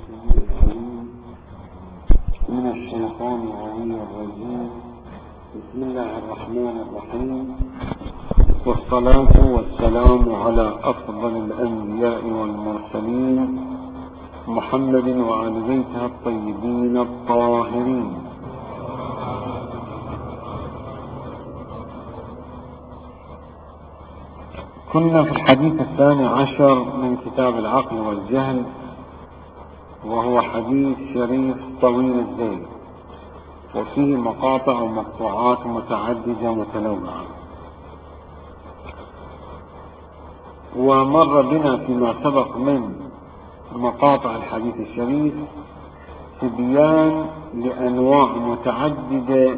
من الشيطان الرجيم. بسم الله الرحمن الرحيم، والصلاة والسلام على أفضل الأنبياء والمرسلين محمد وآل بيته الطيبين الطاهرين. كنا في الحديث 12 من كتاب العقل والجهل، وهو حديث شريف طويل الذيل، وفيه مقاطع ومقطوعات متعددة متنوعة. ومر بنا فيما سبق من مقاطع الحديث الشريف تبيان لأنواع متعددة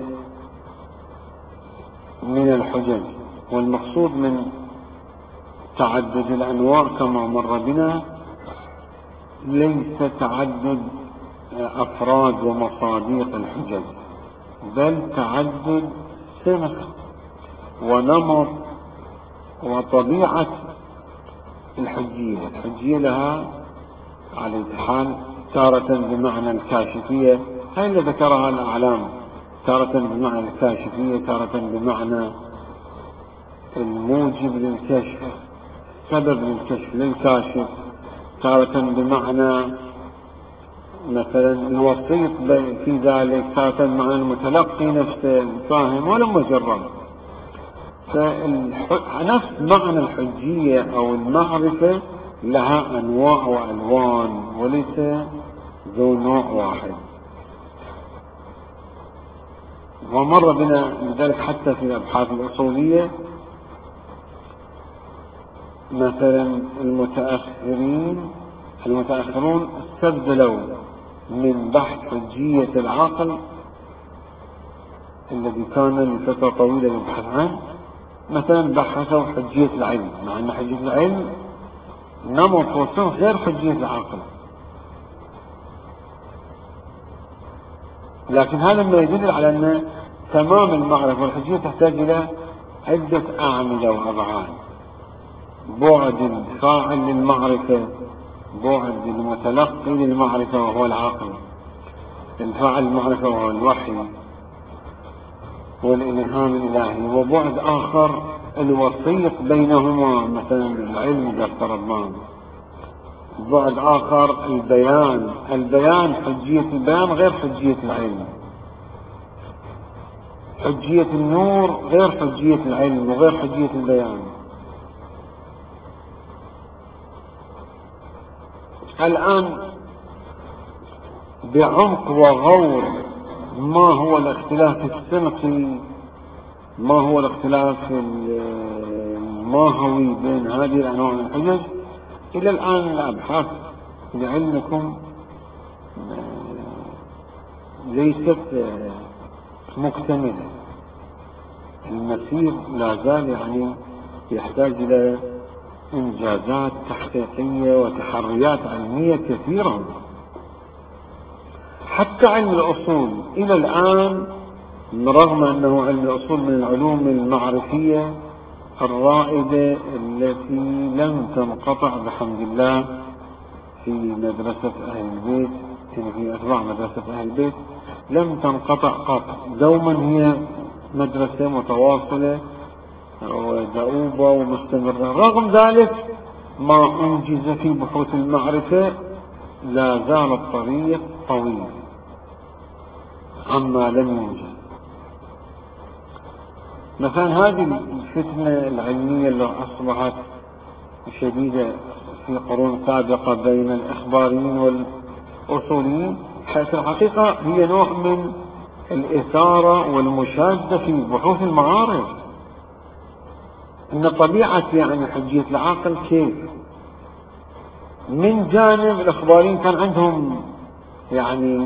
من الحجج، والمقصود من تعدد الأنواع كما مر بنا ليس تعدد أفراد ومصادق الحجج، بل تعدد سمة ونمط وطبيعة الحجية. الحجية لها على الحال تارة بمعنى الكاشفية، هاي اللي ذكرها الأعلام، تارة بمعنى الكاشفية، تارة بمعنى الموجب للكشف، سبب للكشف للكاشف، تارة بمعنى مثلا الوسيط في ذلك، تارة بمعنى المتلقي نفسه الفاهم ولا مجرد. فنفس معنى الحجية أو المعرفة لها أنواع وألوان وليس ذو نوع واحد. ومر بنا لذلك حتى في الأبحاث الأصولية مثلا المتأخرون استبدلوا من بحث حجية العقل الذي كان لفترة طويلة يبحث عنه، مثلا بحثوا حجية العلم، مع أن حجية العلم نمط وصف غير حجية العقل، لكن هذا ما يدل على أن تمام المعرفة والحجية تحتاج إلى عدة أعمدة وأبعاد: بعد الفاعل للمعرفة، بعد المتلقي للمعرفة وهو العقل، الفاعل المعرفة وهو الوحي والإلهام الإلهي، وبعد آخر الوسيط بينهما مثلا العلم إذا افترضناه، بعد آخر البيان حجية البيان غير حجية العلم، حجية النور غير حجية العلم وغير حجية البيان. الآن بعمق وغور ما هو الاختلاف السمقي، ما هو الاختلاف الماهوي بين هذه الأنواع من الحجج، إلى الآن الأبحاث لعلمكم ليست مكتملة، المسير لا زال يعني يحتاج إلى إنجازات تحقيقية وتحريات علمية كثيرة. حتى علم الأصول إلى الآن، رغم أنه علم الأصول من العلوم المعرفية الرائدة التي لم تنقطع بحمد الله في مدرسة أهل البيت، في أتباع مدرسة أهل البيت لم تنقطع قط، دوما هي مدرسة متواصلة ودؤوبة ومستمرة. رغم ذلك ما أنجز في بحوث المعرفة لا زال الطريق طويل عما لم ينجز. مثلا هذه الفتنة العلمية اللي أصبحت شديدة في قرون سابقة بين الإخباريين والأصوليين، حيث الحقيقة هي نوع من الإثارة والمشادة في بحوث المعارف. إن طبيعة يعني حجية العقل كيف؟ من جانب الإخباريين كان عندهم يعني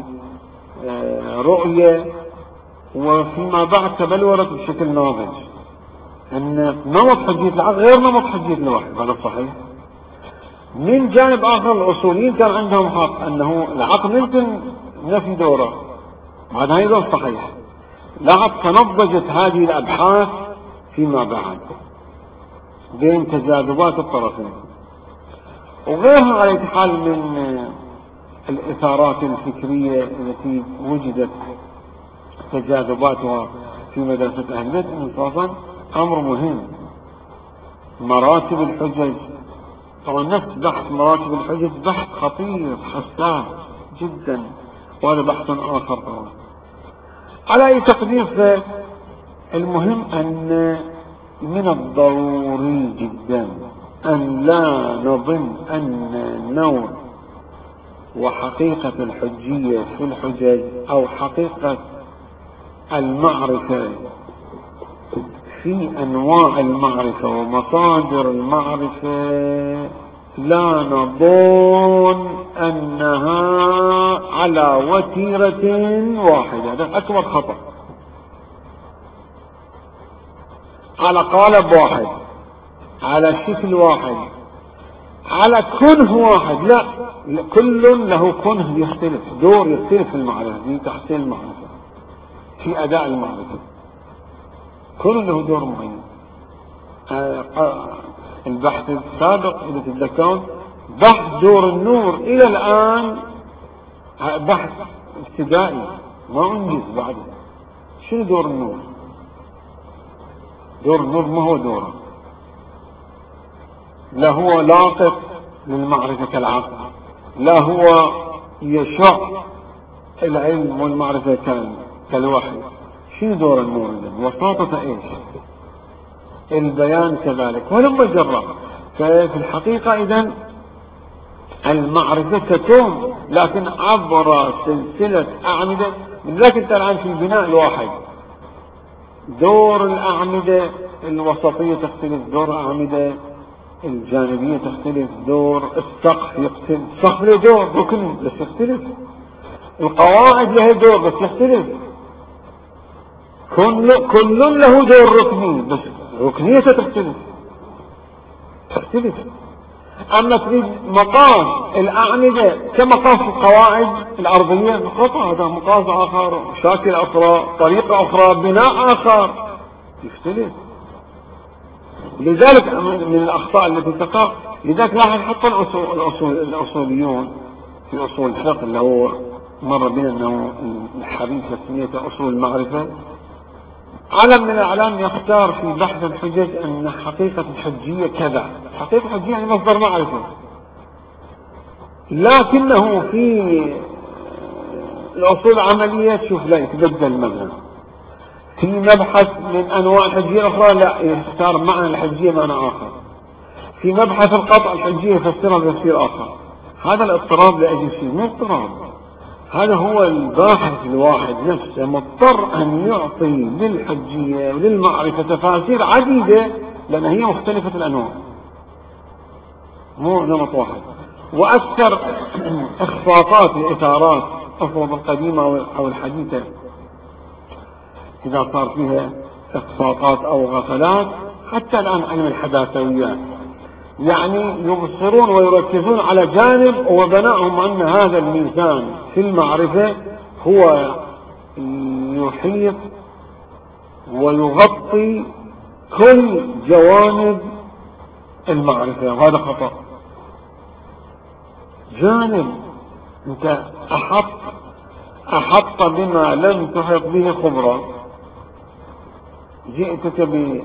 رؤية، وفيما بعد تبلورت بشكل ناضج أن نمط حجية العقل غير نمط حجية الوحي، هذا صحيح. من جانب آخر الأصوليين كان عندهم حق أنه العقل يمكن نفي دوره، هذا أيضا صحيح. لاحظ تنضجت هذه الأبحاث فيما بعد بين تجاذبات الطرفين. وغيرها على حال من الإثارات الفكرية التي وجدت تجاذباتها في مدرسة أهل البيت انصافا أمر مهم. مراتب الحجج، طبعا نفس بحث مراتب الحجج بحث خطير حساس جدا، وهذا بحث آخر طبعا. على أي تقدير، المهم أن من الضروري جدا أن لا نظن أن نوع وحقيقة الحجية في الحجج أو حقيقة المعرفة في أنواع المعرفة ومصادر المعرفة لا نظن أنها على وتيرة واحدة. هذا أكبر خطأ. على قالب واحد، على شكل واحد، على كنه واحد، لا، كل له كنه يختلف، دور يختلف في المعرفة، في تحصيل المعرفة، في أداء المعرفة، كل له دور معين. البحث السابق إذا تتذكرون بحث دور النور إلى الآن بحث ابتدائي ما أنجز بعده. شنو دور النور؟ دور النور ما هو دوره، لا هو لاصق للمعرفة كالعقل، لا هو يشع العلم والمعرفة كالوحي. شنو دور النور إذن؟ وساطة إيش؟ البيان كذلك. ولما جرب ففي الحقيقة إذن المعرفة تكون لكن عبر سلسلة أعمدة. من ذلك أنت الآن في البناء الواحد دور الأعمدة الوسطية تختلف، دور الأعمدة الجانبية تختلف، دور السقف يختلف، السقف له دور ركني بس يختلف، القواعد لها دور بس يختلف، كل له دور ركني بس ركنيته تختلف. أما تريد مقاس الأعمدة كمقاس القواعد الأرضية خطأ، هذا مقاس آخر، شاكل أخرى، طريقة أخرى، بناء آخر يختلف. لذلك من الأخطاء التي تقع، لذلك لاحظ حتى الأصوليون في أصول الفقه اللي هو مر بنا أنه الحديث تسميته أصول المعرفة، علم من الأعلام يختار في بحث الحجج أن حقيقة الحجية كذا. حقيقة الحجية يعني مصدر معرفة، لكنه في الأصول العملية تشوف لا يتبدل مثلا في مبحث من أنواع الحجية الأخرى لا يختار معنى الحجية معنى آخر، في مبحث القطع الحجية يفسرها بتفسير آخر. هذا الاضطراب لأجل شيء مو اضطراب، هذا هو الباحث الواحد نفسه مضطر أن يعطي للحجية وللمعرفة تفاسير عديدة لأن هي مختلفة الأنواع مو نمط واحد. وأكثر إخفاقات الإثارات أفرض القديمة أو الحديثة إذا صار فيها إخفاقات أو غفلات، حتى الآن علم الحداثويات يعني يبصرون ويركزون على جانب وبناءهم أن هذا الميزان في المعرفة هو يحيط ويغطي كل جوانب المعرفة، وهذا خطأ. جانب انت أحط بما لم تحط به خبرة، جئتك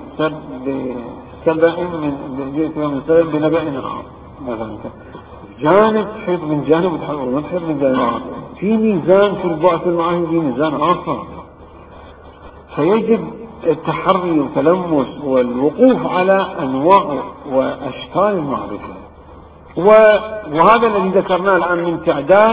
بنبأ آخر مثلا، جانب تحيط من جانب وما تحيط من جانب آخر، في ميزان في البعث المعرفي في ميزان آخر، فيجب التحري والتلمس والوقوف على أنواع وأشكال المعرفة. وهذا الذي ذكرناه الآن من تعداد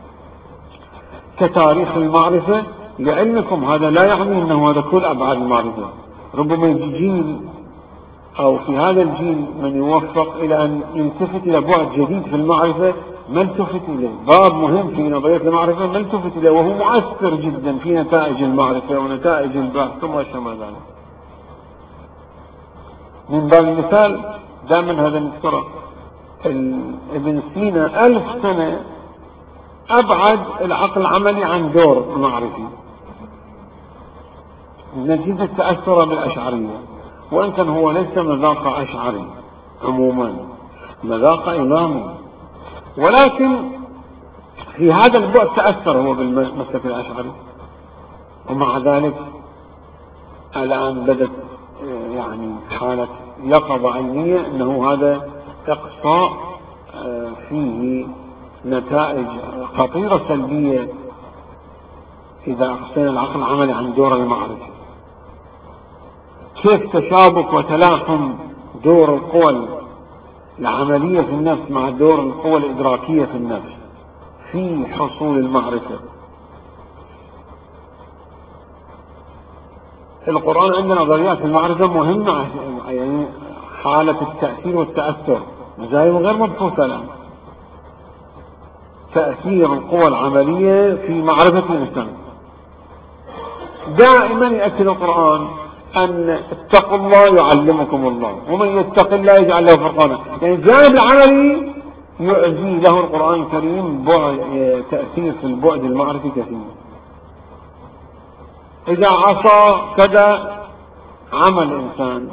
كتاريخ المعرفة. لعلمكم هذا لا يعني أنه هذا كل أبعاد المعرفة، ربما يجي جيل أو في هذا الجيل من يوفق إلى أن يلتفت إلى بعد جديد في المعرفة ما التفت إليه، باب مهم في نظرية المعرفة ما التفت إليه وهو مؤثر جدا في نتائج المعرفة ونتائج البحث وما شابه ذلك. من باب المثال دائما هذا نذكره، ابن سينا 1000 سنة أبعد العقل العملي عن دور معرفي نتيجة تأثر بالأشعرية، وإن كان هو ليس مذاق أشعري عموما، مذاق إمامي، ولكن في هذا البعد تأثر هو بالمسلك الأشعري، ومع ذلك الآن بدت يعني حالة يقظة علمية أنه هذا إقصاء فيه نتائج خطيرة سلبية إذا أقصينا العقل العملي عن دور المعرفة. كيف تشابك وتلاحم دور القوى العملية في النفس مع دور القوى الإدراكية في النفس في حصول المعرفة. القرآن عنده نظريات في المعرفة مهمة، يعني حالة التأثير والتأثر زي غير مبحوثة الآن. تأثير القوى العملية في معرفة الإنسان. دائما يأتي القرآن أن اتقوا الله يعلمكم الله، ومن يتق الله يجعل له فرقانا. يعني الجانب العملي يعزي له القرآن الكريم تأثير في البعد المعرفي كثير. إذا عصى كذا عمل الإنسان،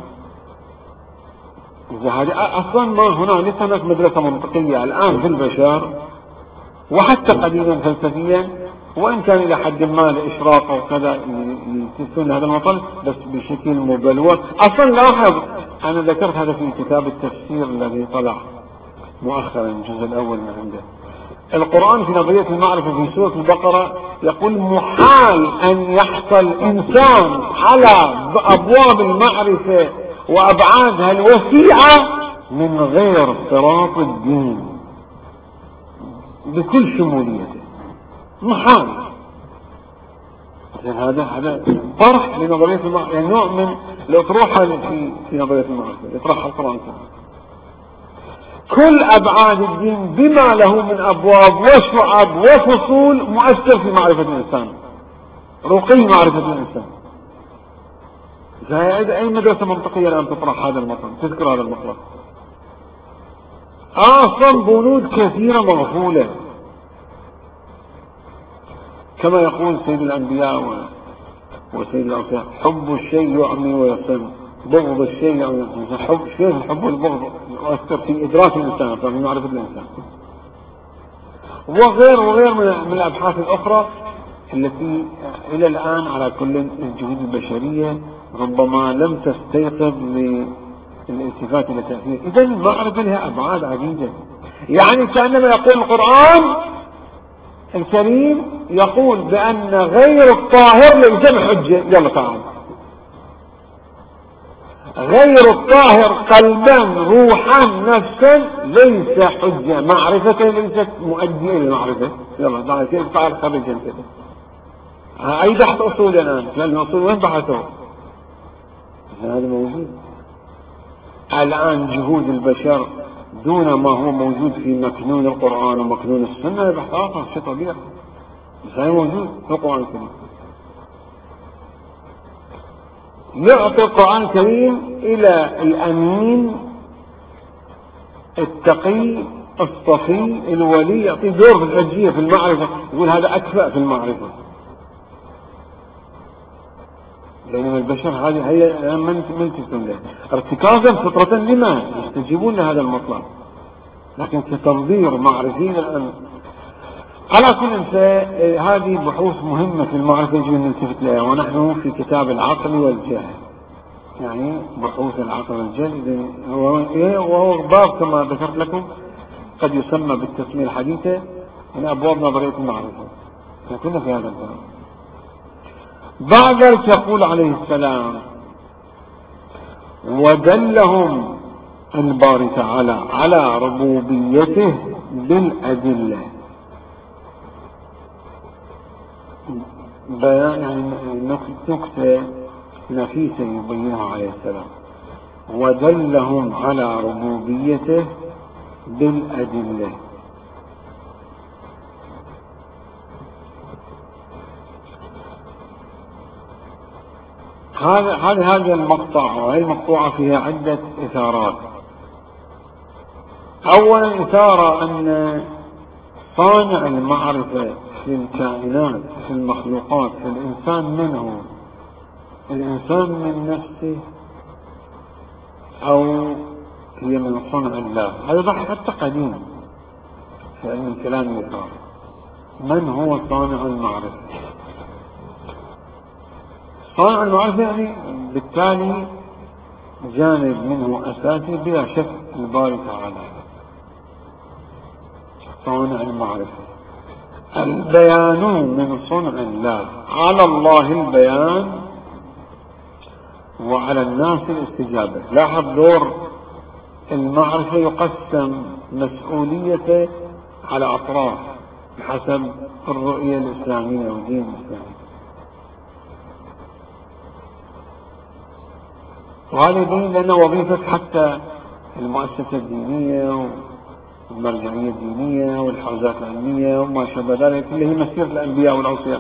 أصلا ما هنا هناك مدرسة منطقية الآن في البشر وحتى قديما فلسفيا، وإن كان إلى حد ما الإشراق أو كذا يتسون هذا المطل بس بشكل مبلور. أصلا لاحظ أنا ذكرت هذا في كتاب التفسير الذي طلع مؤخرا الجزء الأول من عنده. القرآن في نظرية المعرفة في سورة البقرة يقول محال أن يحصل إنسان على أبواب المعرفة وأبعادها الوسيعة من غير صراط الدين بكل شموليته. محال. هذا طرح لنظرية المعرفة، يعني نوع من الأطروحة في نظرية المعرفة يطرحها القرآن. كل أبعاد الدين بما له من أبواب وشعب وفصول مؤثر في معرفة الإنسان، رقي معرفة الإنسان. أي مدرسة منطقية الآن تطرح هذا المطلب، تذكر هذا المطلب. أصلا بنود كثيرة مغفولة، كما يقول سيد الأنبياء وسيد الأوصياء: حب الشيء يعمي ويصم، بغض الشيء يعمي ويصم. كيف الحب والبغض يؤثر في إدراك الإنسان، في معرفة الإنسان، وغير من الأبحاث الأخرى التي إلى الآن على كل الجهود البشرية ربما لم تستيقظ للالتفات إلى تأثير. إذا المعرفة لها أبعاد عديدة. يعني كأنما يقول القرآن الكريم يقول بأن غير الطاهر ليس بحجة. يلا تعال، غير الطاهر قلبا روحا نفسا ليس حجة، معرفة ليست مؤدية للمعرفة. يلا تعال كيف تعال خرج انت. أي بحث أصول الآن، لأن الأصول وين بحثوا؟ هذا موجود الآن. جهود البشر دون ما هو موجود في مكنون القرآن ومكنون السنة بحث آخر، شيء طبيعي، بس هذا موجود في القرآن الكريم. يعطي القرآن الكريم إلى الأمين التقي الصفي الولي، يعطي دور في الحجية في المعرفة، يقول هذا أكفأ في المعرفة. بينما البشر هذه هي من تسلم له ارتكازا فطرة لما يستجيبون لهذا المطلب، لكن كتنظير معرفي الآن. على كل هذه بحوث مهمة في المعرفة يجب أن نلتفت لها، ونحن في كتاب العقل والجهل، يعني بحوث العقل والجهل، وهو باب كما ذكرت لكم قد يسمى بالتسمية الحديثة من أبواب نظرية المعرفة. كنا في هذا الباب. بعد ذلك يقول عليه السلام: ودلهم الباري تعالى على ربوبيته بالأدلة. يعني نكتة نفيسة يبينها عليه السلام: ودلهم على ربوبيته بالأدلة. هذا المقطع، وهي المقطوعة فيها عدة إثارات. أولا إثارة أن صانع المعرفة في الكائنات في المخلوقات في الإنسان منه الإنسان من نفسه أو هي من صنع الله. هذا بحث حتى قديم في علم الكلام والإثارة. من هو صانع المعرفة؟ صانع المعرفة يعني بالتالي جانب منه أساسي بلا شك الباري تعالى. صانع المعرفة البيان من صنع الله، على الله البيان وعلى الناس الاستجابة. لاحظ دور المعرفة يقسم مسؤوليته على أطراف بحسب الرؤية الإسلامية والدين الإسلامي، وهذا يبين لنا وظيفة حتى المؤسسة الدينية والمرجعية الدينية والحوزات العلمية وما شابه ذلك، اللي هي مسيرة الأنبياء والأوصياء.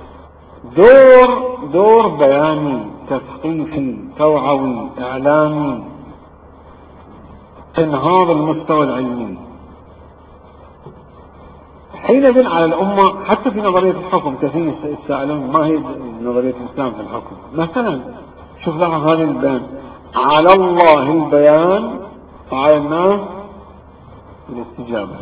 دور بياني، تثقيفي، توعوي، إعلامي، انهاض المستوى العلمي. حينئذ على الأمة حتى في نظرية الحكم، كثير يتساءلون ما هي نظرية الإسلام في الحكم. مثلا شوف لاحظ هذا البيان، على الله البيان وعلى الناس الاستجابة.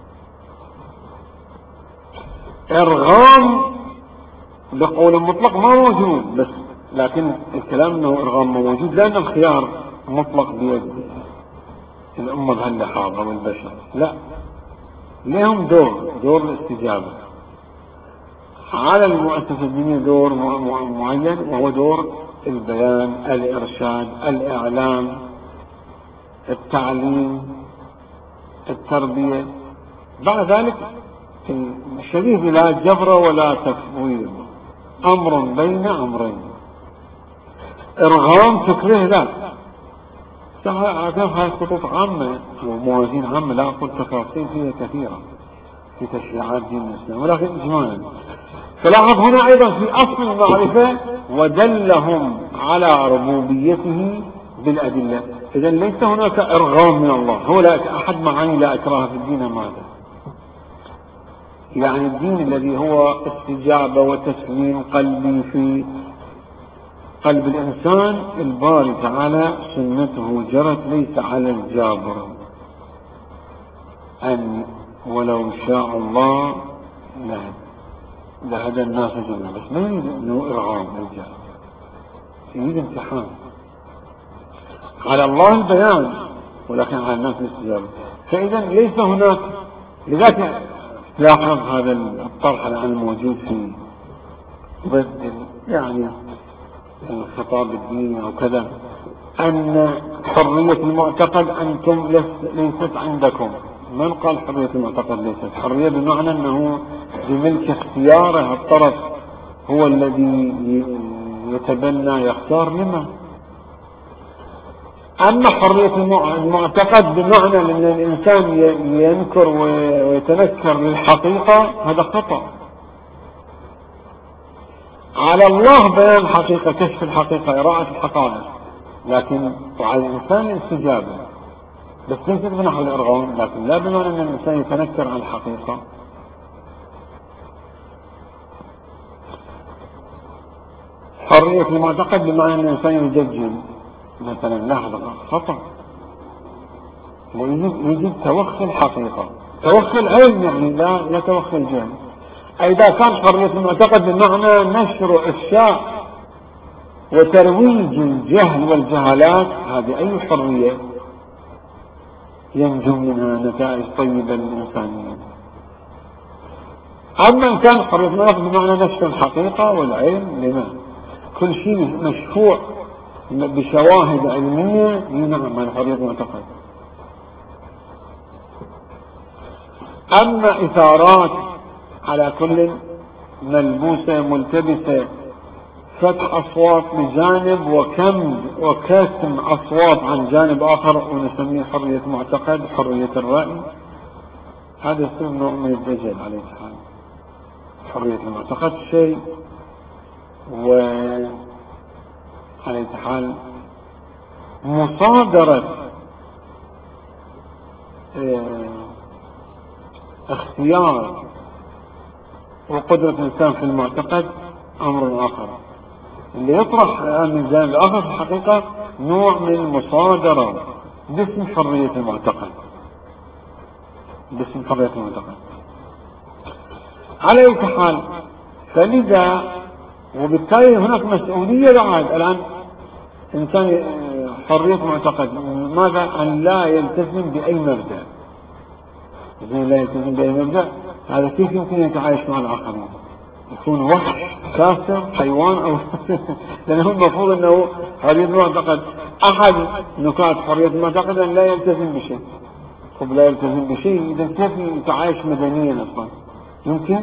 إرغام بقول مطلق ما موجود، بس لكن الكلام انه إرغام ما موجود لأن الخيار مطلق بيد الأمة بهاللحاظة والبشر. لا، لهم دور الاستجابة. على المؤسسة الدينية دور معين، وهو دور البيان، الإرشاد، الإعلام، التعليم، التربية. بعد ذلك الشبيه بلا جبر ولا تفويض، أمر بين أمرين. إرغام فكره لا، هاي خطوط عامة وموازين عامة، لا أقول تفاصيل فيها كثيرة في تشريعات دين الإسلام، ولكن إجمالا. فلاحظ هنا أيضا في أصل المعرفة ودلهم على ربوبيته بالأدلة. إذن ليس هناك إرغام من الله، هو لا أحد معاني لا إكراه في الدين. ماذا يعني الدين الذي هو استجابة وتسليم قلبي في قلب الإنسان، الباري تعالى سنته جرت ليس على الجابر، أن ولو شاء الله لهدى الناس جميعا، بس ما يريد أنه إرغام الجابر، يريد امتحان. على الله البيان ولكن على الناس الاستجابة. فإذا ليس هناك، لذلك لاحظ هذا الطرح الآن الموجود في ضد يعني الخطاب الديني أو كذا، أن حرية المعتقد أنتم ليست عندكم. من قال حرية المعتقد ليست؟ حرية بمعنى أنه بملك اختياره، الطرف هو الذي يتبنى يختار لما. أما حرية المعتقد بمعنى أن الإنسان ينكر ويتنكر للحقيقة، هذا خطأ. على الله بيان الحقيقة، كشف الحقيقة، إراءة الحقائق، لكن وعلى الإنسان الاستجابة، بس ليست بنحو الإرغام، لكن لا بمعنى أن الإنسان يتنكر عن الحقيقة. حرية المعتقد بمعنى أن الإنسان يججل مثلا، لا هذا خطأ. يجب توخي الحقيقة، توخي العلم، يعني لا توخي الجهل. إذا كان حرية المعتقد بمعنى نشر إفشاء وترويج الجهل والجهالات، هذه أي حرية ينجو منها نتائج طيبة للإنسانية. أما إن كان حرية المعتقد بمعنى نشر الحقيقة والعلم، لما كل شيء مشفوع بشواهد علمية، نعم هذا حرية المعتقد. أما إثارات على كل ملبوسة ملتبسة، فتح أصوات بجانب وكتم أصوات عن جانب آخر، ونسميه حرية معتقد، حرية الرأي، هذا يصير نوع من الدجل عليه الحال. حرية المعتقد شيء، وعليه الحال مصادرة اختيار وقدرة الإنسان في المعتقد أمر آخر. اللي يطرح من جانب الآخر في الحقيقة نوع من المصادرة باسم حرية المعتقد، باسم حرية المعتقد. على أي حال، فلذا وبالتالي هناك مسؤولية بعد الآن إنسان حرية معتقد، ماذا؟ أن لا يلتزم بأي مبدأ. إذا لا يلتزم بأي مبدأ، هذا كيف يمكن يتعايش مع الآخرين؟ يكون وحش، كافر، حيوان، أو لأنه المفروض أنه حرية المعتقد أحد نكات حرية المعتقد أن لا يلتزم بشيء. طب لا يلتزم بشيء، إذا كيف يتعايش مدنيا أصلا؟ يمكن؟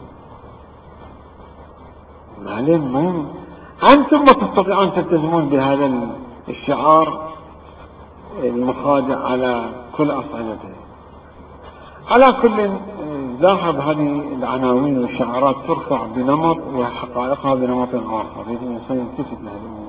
معلم مهم. أنتم ما تستطيعون تلتزمون بهذا الشعار المخادع على كل أصعدته. على كل، لاحظ هذه العناوين والشعارات ترفع بنمط وحقائقها بنمط آخر، يجب الإنسان يلتفت لهذه الأمور.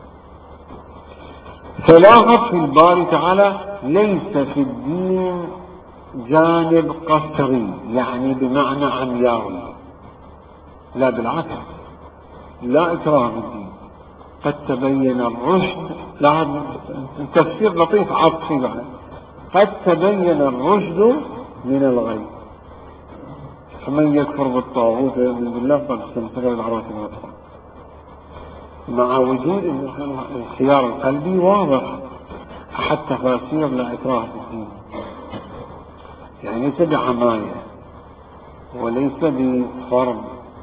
فلاحظ في الباري تعالى: ليس في الدين جانب قسري، يعني بمعنى عمياوي، لا بالعكس، لا إكراه في الدين، قد تبين الرشد. لاحظ التفسير لطيف عطفي بعد: قد تبين الرشد من الغي، فمن يكفر بالطاغوت ويؤمن بالله فقد استمسك بالعروة الوثقى. مع وجود الخيار القلبي واضح. أحد تفاسير لا إكراه في الدين، يعني ليس بعماية وليس بفرض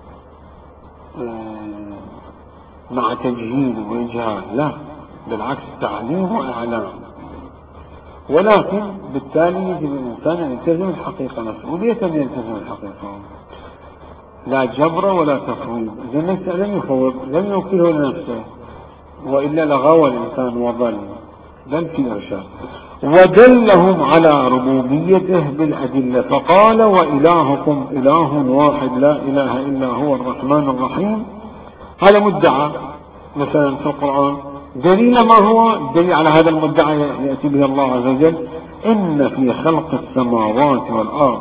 مع تجهيل وإجهال، لا، بالعكس تعليم وإعلام. ولكن بالتالي يجب الإنسان أن يلتزم الحقيقة، مسؤولية أن يلتزم الحقيقة، لا جبر ولا تفويض. إذا لم يفوض، لم يوكله لنفسه، وإلا لغوى الإنسان وضل، بل في إرشاد. ودلهم على ربوبيته بالأدلة، فقال: وإلهكم إله واحد لا إله إلا هو الرحمن الرحيم. هذا مدعى مثلا في القرآن، دليل ما هو؟ دليل على هذا المدعى يأتي به الله عز وجل: إن في خلق السماوات والأرض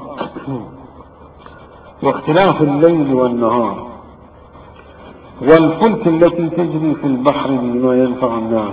واختلاف الليل والنهار والفلك التي تجري في البحر بما ينفع الناس.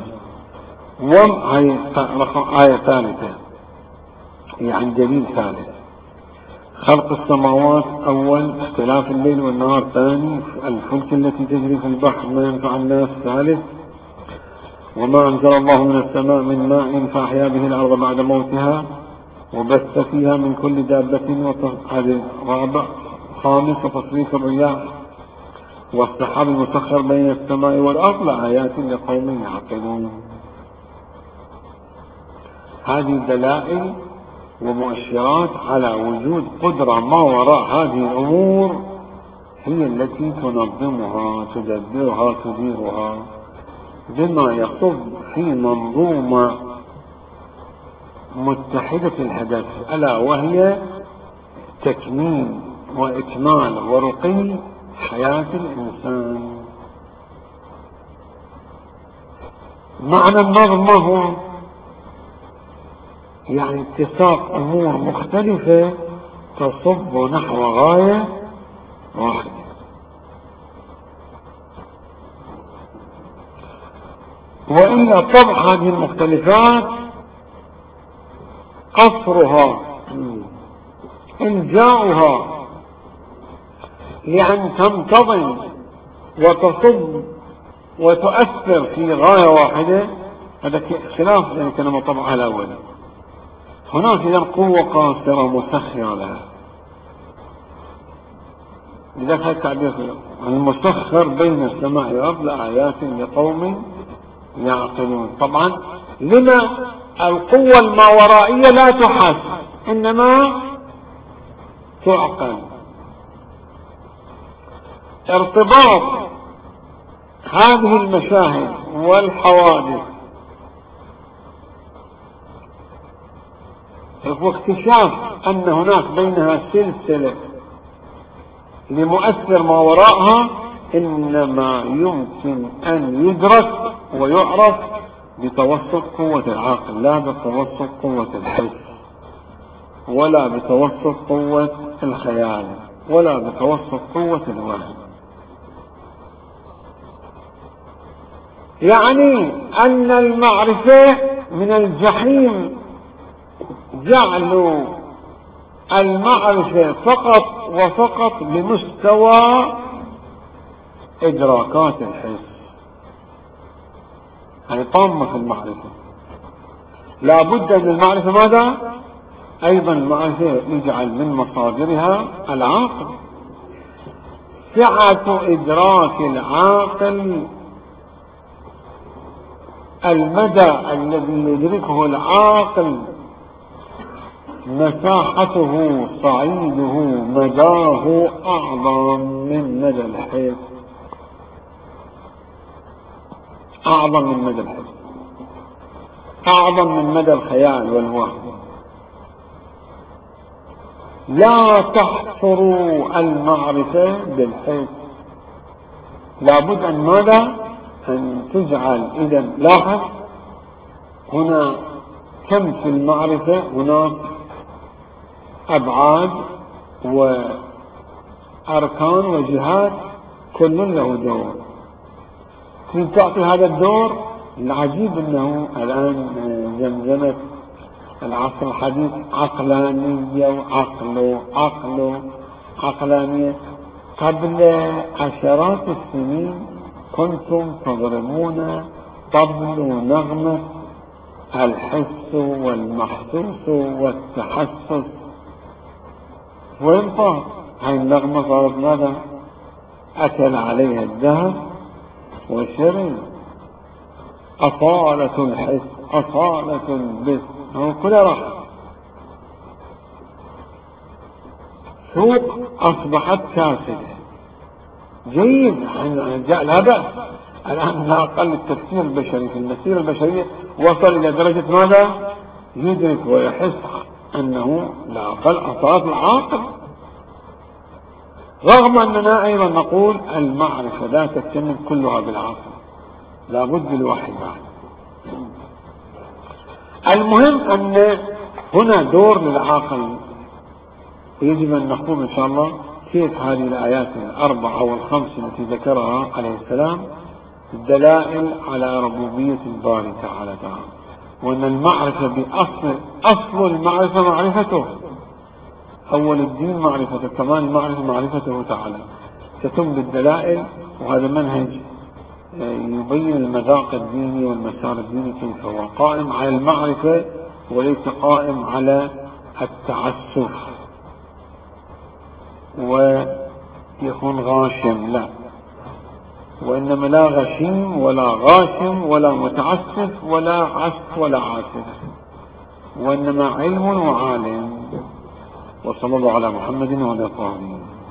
آية ثالثة، يعني دليل ثالث. خلق السماوات أول، اختلاف الليل والنهار ثاني، الفلك التي تجري في البحر بما ينفع الناس ثالث، وما أنزل الله من السماء من ماء فأحيا به الأرض بعد موتها وبث فيها من كل دابة. هذه رابع. خامس، وتصريف الرياح والسحاب المسخر بين السماء والأرض لآيات لقوم يعقلون. هذه دلائل ومؤشرات على وجود قدرة ما وراء هذه الأمور، هي التي تنظمها، تدبرها، تديرها بما يصب في منظومة متحدة الهدف، ألا وهي تكميل وإكمال ورقي حياة الإنسان. معنى النظم ما هو؟ يعني اتساق أمور مختلفة تصب نحو غاية واحدة. وإلا طبع هذه المختلفات قصرها، إلجاؤها لأن تنتظم وتصب وتؤثر في غاية واحدة، هذا خلاف ذلك كما طبعها الأول. هناك إذا قوة قاصرة مسخرة لها، لذلك هذا التعبير المسخر بين السماء والأرض لآيات لقوم يعقلون. طبعا لما القوة الماورائية لا تحس، إنما تعقل. ارتباط هذه المشاهد والحوادث واكتشاف أن هناك بينها سلسلة لمؤثر ما وراءها، إنما يمكن أن يدرك ويعرف بتوسط قوة العقل، لا بتوسط قوة الحس، ولا بتوسط قوة الخيال، ولا بتوسط قوة الوهم. يعني أن المعرفة من الجحيم جعلوا المعرفة فقط وفقط بمستوى إدراكات الحس، هذه طامة في المعرفة. لا بد من المعرفة ماذا؟ أيضا المعرفة يجعل من مصادرها العاقل. سعة إدراك العاقل المدى الذي يدركه العاقل، مساحته، صعيده، مداه أعظم من مدى الحس، أعظم من مدى الحس، أعظم من مدى الخيال والوهم. لا تحصر المعرفة بالحس، لابد أن ماذا؟ أن تجعل. إذا لاحظ هنا كم في المعرفة، هناك أبعاد وأركان وجهات، كل له دور. كيف تعطي هذا الدور؟ العجيب أنه الآن زمزمت العصر الحديث عقلانية عقلانية. قبل عشرات السنين كنتم تضربون طبل ونغمة الحس والمحسوس والتحسس، وين صار؟ هاي النغمة صارت ماذا؟ أكل عليها الذهب وشرب. أصالة الحس، أصالة البس، هو كلها راح. سوق أصبحت كاسدة. جيد، لا بأس. الآن لا أقل التفكير البشري في المسيرة البشرية وصل إلى درجة ماذا؟ يدرك ويحس أنه لا أقل أصالة العاقل، رغم أننا أيضا نقول المعرفة لا تكتمل كلها بالعقل، لا بد الوحي بعد. المهم أن هنا دور للعاقل، ويجب أن نقول إن شاء الله كيف هذه الآيات الأربعة أو الخمس التي ذكرها عليه السلام دلائل على ربوبية الباري تعالى، وأن المعرفة أصل المعرفة معرفته، أول الدين معرفته، كمان المعرفة معرفته تعالى، تتم بالدلائل. وهذا منهج يبين المذاق الديني والمسار الديني كيف هو قائم على المعرفة وليس قائم على التعسف ويكون غاشم، لا، وإنما لا غشيم ولا غاشم ولا متعسف ولا عسف ولا عاسف، وإنما علم وعالم. وصلى الله على محمد وعلى آله.